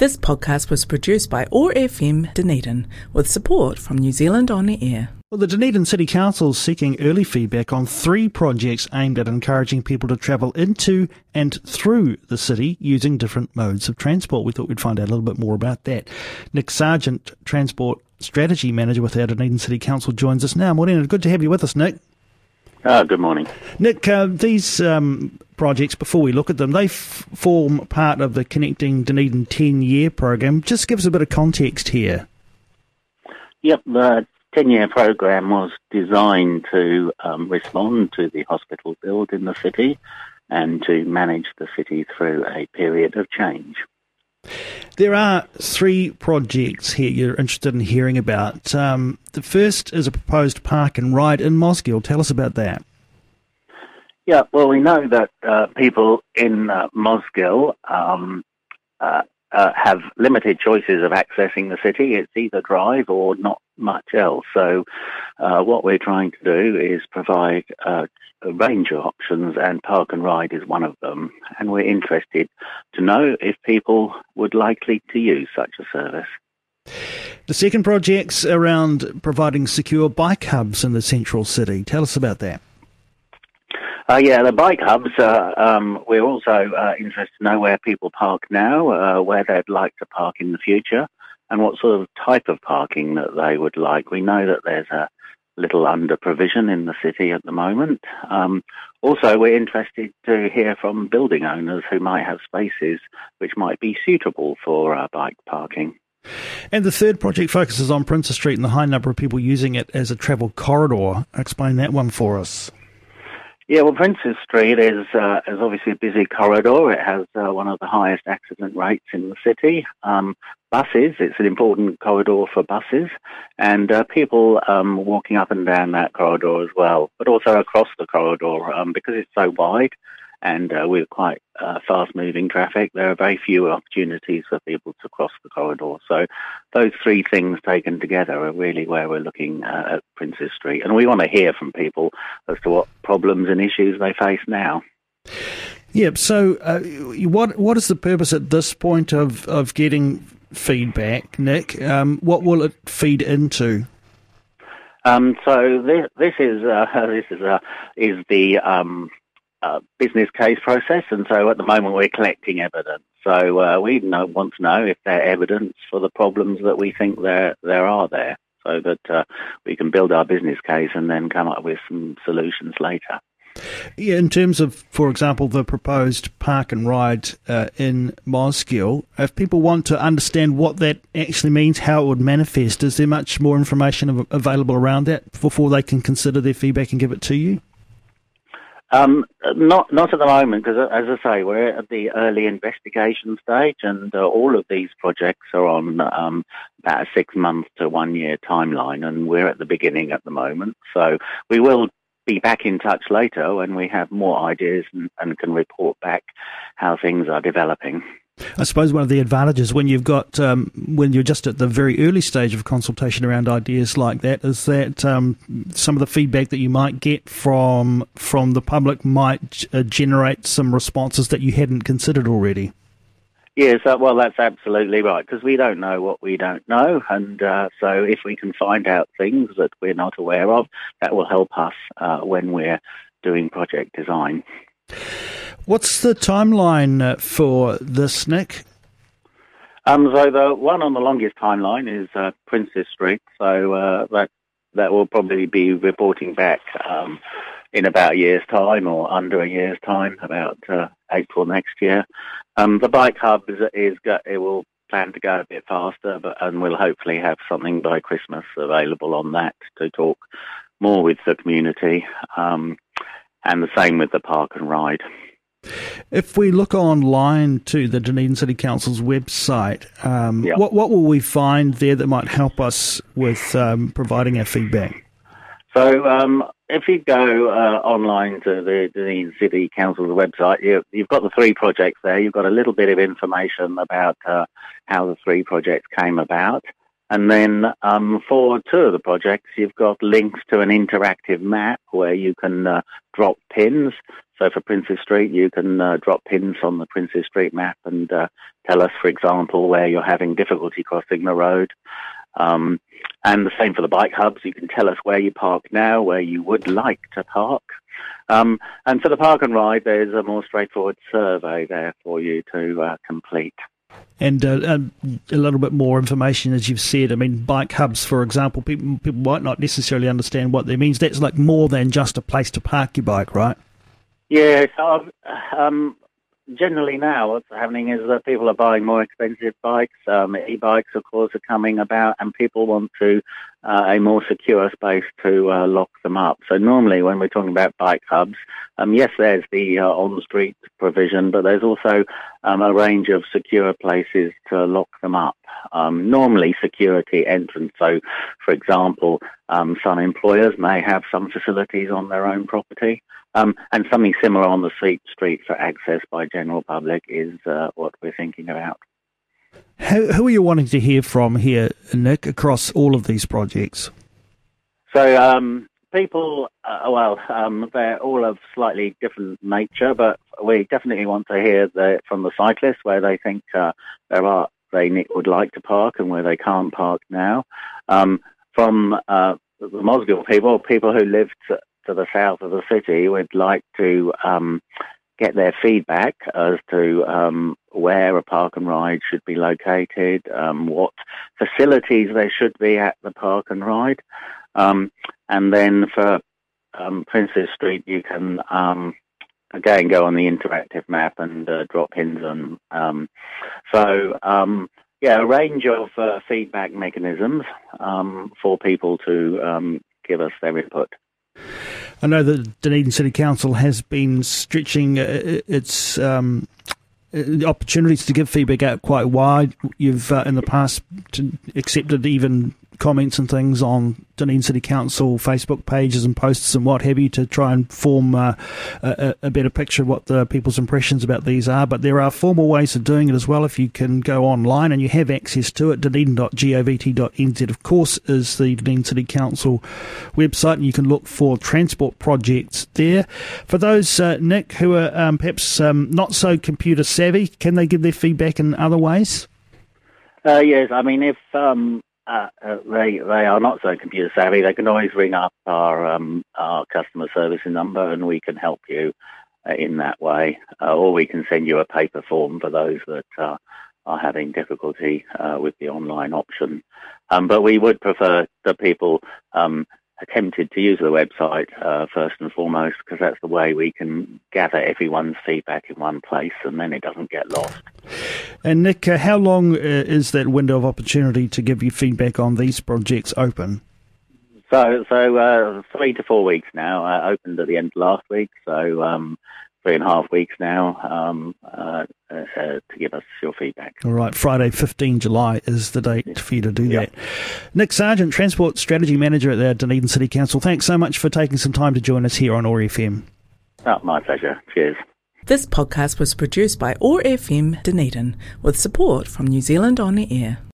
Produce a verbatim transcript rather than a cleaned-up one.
This podcast was produced by O A R F M Dunedin with support from New Zealand On Air. Well, the Dunedin City Council is seeking early feedback on three projects aimed at encouraging people to travel into and through the city using different modes of transport. We thought we'd find out a little bit more about that. Nick Sargent, Transport Strategy Manager with our Dunedin City Council, joins us now. Morning, and good to have you with us, Nick. Uh, good morning. Nick, uh, these um, projects, before we look at them, they f- form part of the Connecting Dunedin ten-year program. Just give us a bit of context here. Yep, the ten-year program was designed to um, respond to the hospital build in the city and to manage the city through a period of change. There are three projects here you're interested in hearing about. Um, the first is a proposed park and ride in Mosgiel. Tell us about that. Yeah, well, we know that uh, people in uh, Mosgiel um, uh, uh, have limited choices of accessing the city. It's either drive or not much else. So uh, what we're trying to do is provide uh, a range of options, and park and ride is one of them. And we're interested to know if people would likely to use such a service. The second project's around providing secure bike hubs in the central city. Tell us about that. Uh, yeah, the bike hubs, uh, um, we're also uh, interested to know where people park now, uh, where they'd like to park in the future, and what sort of type of parking that they would like. We know that there's a little under provision in the city at the moment. Um, also, we're interested to hear from building owners who might have spaces which might be suitable for uh, bike parking. And the third project focuses on Princes Street and the high number of people using it as a travel corridor. Explain that one for us. Yeah, well, Princes Street is uh, is obviously a busy corridor. It has uh, one of the highest accident rates in the city. Um, buses, it's an important corridor for buses, and uh, people um, walking up and down that corridor as well, but also across the corridor um, because it's so wide and uh, with quite uh, fast-moving traffic. There are very few opportunities for people to cross the corridor. So those three things taken together are really where we're looking uh, at Princes Street. And we want to hear from people as to what problems and issues they face now. Yep, so uh, what what is the purpose at this point of, of getting feedback, Nick? Um, what will it feed into? Um, so this, this is uh, this is uh, is the um, uh, business case process, and so at the moment we're collecting evidence. So uh, we know, want to know if there are evidence for the problems that we think there there are there, so that uh, we can build our business case and then come up with some solutions later. Yeah, in terms of, for example, the proposed park and ride uh, in Mosgiel, if people want to understand what that actually means, how it would manifest, is there much more information av- available around that before they can consider their feedback and give it to you? Um, not not at the moment, because as I say, we're at the early investigation stage, and uh, all of these projects are on um, about a six month to one year timeline, and we're at the beginning at the moment. So we will be back in touch later when we have more ideas and, and can report back how things are developing. I suppose one of the advantages when you've got um, when you're just at the very early stage of consultation around ideas like that is that um, some of the feedback that you might get from from the public might uh, generate some responses that you hadn't considered already. Yes, uh, well, that's absolutely right, because we don't know what we don't know, and uh, so if we can find out things that we're not aware of, that will help us uh, when we're doing project design. What's the timeline uh, for this, Nick? Um, so the one on the longest timeline is uh, Princes Street, so uh, that that will probably be reporting back um, in about a year's time or under a year's time, about uh, April next year. Um, the bike hub is, is it will plan to go a bit faster, but and we'll hopefully have something by Christmas available on that to talk more with the community, um, and the same with the park and ride. If we look online to the Dunedin City Council's website, um, yep. what what will we find there that might help us with um, providing our feedback? So um, if you go uh, online to the Dunedin City Council's website, you, you've got the three projects there. You've got a little bit of information about uh, how the three projects came about. And then um, for two of the projects, you've got links to an interactive map where you can uh, drop pins. So for Princes Street, you can uh, drop pins on the Princes Street map and uh, tell us, for example, where you're having difficulty crossing the road. Um, and the same for the bike hubs. You can tell us where you park now, where you would like to park. Um, and for the park and ride, there's a more straightforward survey there for you to uh, complete. And uh, um, a little bit more information, as you've said. I mean, bike hubs, for example, people people might not necessarily understand what that means. That's like more than just a place to park your bike, right? Yeah, so um, generally now what's happening is that people are buying more expensive bikes. Um, e-bikes, of course, are coming about, and people want to uh, a more secure space to uh, lock them up. So normally when we're talking about bike hubs, um, yes, there's the uh, on-street provision, but there's also um, a range of secure places to lock them up. Um, normally security entrance. So, for example, um, some employers may have some facilities on their own property. Um, and something similar on the street for access by general public is uh, what we're thinking about. Who, who are you wanting to hear from here, Nick, across all of these projects? So um, people, uh, well, um, they're all of slightly different nature, but we definitely want to hear the, from the cyclists where they think uh, there are they would like to park and where they can't park now. Um, from uh, the Mosgiel people, people who live to, to the south of the city, would like to um, get their feedback as to um, where a park and ride should be located, um, what facilities there should be at the park and ride. Um, and then for um, Princes Street, you can um, again go on the interactive map and uh, drop pins on. Um, so, um, yeah, a range of uh, feedback mechanisms um, for people to um, give us their input. I know that Dunedin City Council has been stretching uh, its um, opportunities to give feedback out quite wide. You've uh, in the past accepted even comments and things on Dunedin City Council Facebook pages and posts and what have you to try and form uh, a, a better picture of what the people's impressions about these are. But there are formal ways of doing it as well. If you can go online and you have access to it, dunedin dot govt dot n z, of course, is the Dunedin City Council website, and you can look for transport projects there. For those, uh, Nick, who are um, perhaps um, not so computer savvy, can they give their feedback in other ways? Uh, yes, I mean, if um, uh, uh, they they are not so computer savvy, they can always ring up our um, our customer service number, and we can help you uh, in that way. Uh, or we can send you a paper form for those that uh, are having difficulty uh, with the online option. Um, but we would prefer that people um, attempted to use the website uh, first and foremost, because that's the way we can gather everyone's feedback in one place, and then it doesn't get lost. And Nick, uh, how long uh, is that window of opportunity to give you feedback on these projects open? So, so uh, three to four weeks now. I opened at the end of last week, so um, three and a half weeks now um, uh, uh, to give us your feedback. All right, Friday, fifteenth of July is the date for you to do yep. that. Nick Sargent, Transport Strategy Manager at the Dunedin City Council, thanks so much for taking some time to join us here on O A R F M. Oh, my pleasure. Cheers. This podcast was produced by O A R F M Dunedin with support from New Zealand On the Air.